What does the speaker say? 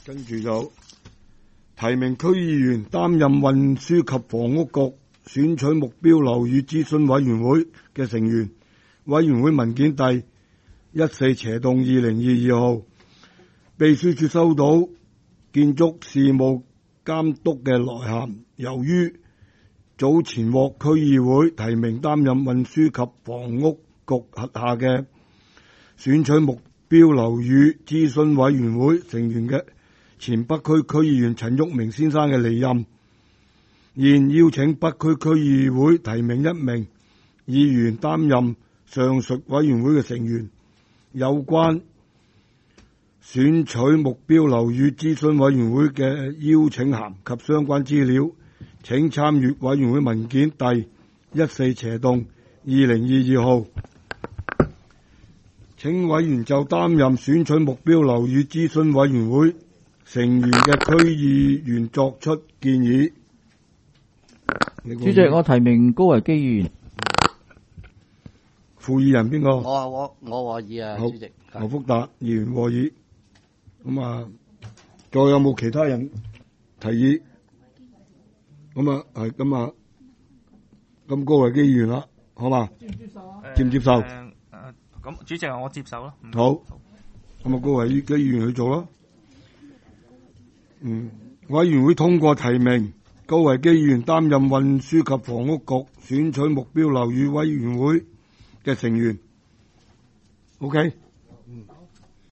跟住就提名區議員擔任運輸及房屋局選取目標樓宇諮詢委員會嘅成員。委員會文件第14/2022號，秘書處收到建築事務監督嘅來函，由於早前獲區議會提名擔任運輸及房屋局轄下嘅選取目標樓宇諮詢委員會成員嘅前北區區議員陳旭明先生嘅離任，現邀請北區區議會提名一名議員擔任上述委員會嘅成員。有關選取目標樓宇諮詢委員會嘅邀請函及相關資料，請參閱委員會文件第14/2022號。請委員就擔任選取目標樓宇諮詢委員會成員嘅區議員作出建議。 主席，我提名高維基議員。 副議人邊個？ 我和議啊， 好主席。 何福達議員和議。咁啊，仲有冇其他人提議？咁啊，係咁啊，咁高維基議員啦，好嘛？接唔接受？ 咁主席我接受啦。 好，咁啊，高維基議員去做啦。委員會通過提名高維基議員擔任運輸及房屋局選取目標樓宇委員會嘅成員。OK。